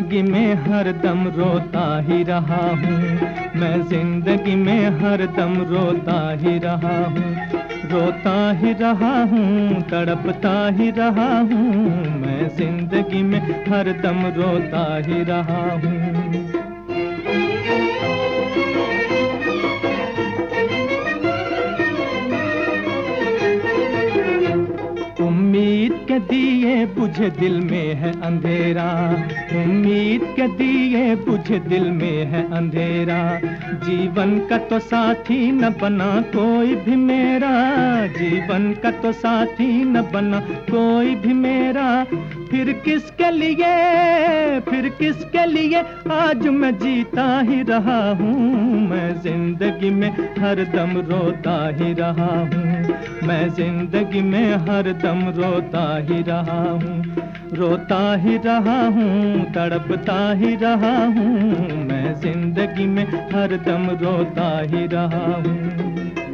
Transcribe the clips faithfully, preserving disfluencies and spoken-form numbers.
जिंदगी में हर दम रोता ही रहा हूँ। मैं जिंदगी में हर दम रोता ही रहा हूँ। रोता ही रहा हूँ, तड़पता ही रहा हूँ। मैं जिंदगी में हर दम रोता ही रहा हूँ। उम्मीद के दिए बुझे दिल में है अंधेरा। उम्मीद के दिए बुझे दिल में है अंधेरा। जीवन का तो साथी न बना कोई भी मेरा। जीवन का तो साथी न बना कोई भी मेरा। फिर किसके लिए, फिर किसके लिए आज मैं जीता ही रहा हूँ। मैं जिंदगी में हर दम रोता ही रहा हूँ। मैं जिंदगी में हर दम रोता ही रहा हूँ। रोता ही रहा हूँ, तड़पता ही रहा हूँ। मैं जिंदगी में हर दम रोता ही रहा हूँ।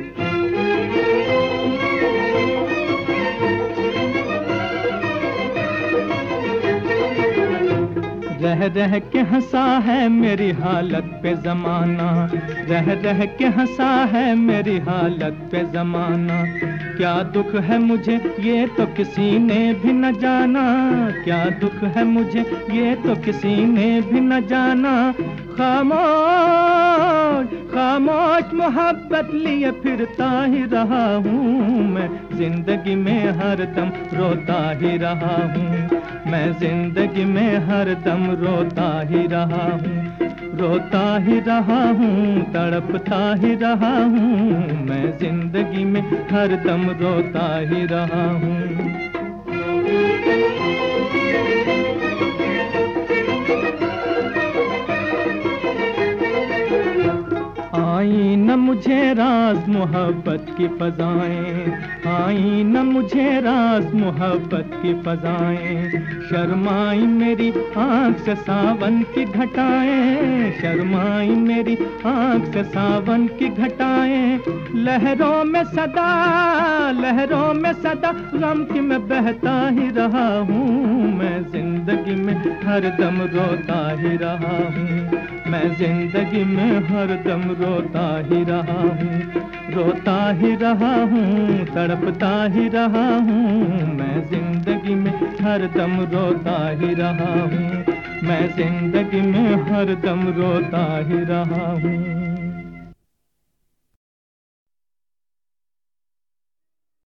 रह रह के हंसा है मेरी हालत पे ज़माना। रह रह के हंसा है मेरी हालत पे ज़माना। क्या दुख है मुझे ये तो किसी ने भी न जाना। क्या दुख है मुझे ये तो किसी ने भी न जाना। खामोश खामोश मोहब्बत लिए फिरता ही रहा हूँ। मैं जिंदगी में हर दम रोता ही रहा हूँ। मैं जिंदगी में हर दम रोता ही रहा हूँ। रोता ही रहा हूँ, तड़पता ही रहा हूँ। मैं जिंदगी में हर दम रोता ही रहा हूँ। आई न मुझे राज मोहब्बत की फजाएं। आई न मुझे राज मोहब्बत की फजाएं। शर्माई मेरी आँख से सावन की घटाएं। शर्माई मेरी आँख से सावन की घटाएं। लहरों में सदा, लहरों में सदा गम की मैं बहता ही रहा हूँ। मैं जिंदगी में हर दम रोता ही रहा हूँ। मैं जिंदगी में हर दम रोता ही रहा हूँ। रोता ही रहा हूँ, तड़पता ही रहा हूँ। मैं जिंदगी में हर दम रोता ही रहा हूँ। मैं जिंदगी में हर दम रोता ही रहा हूँ।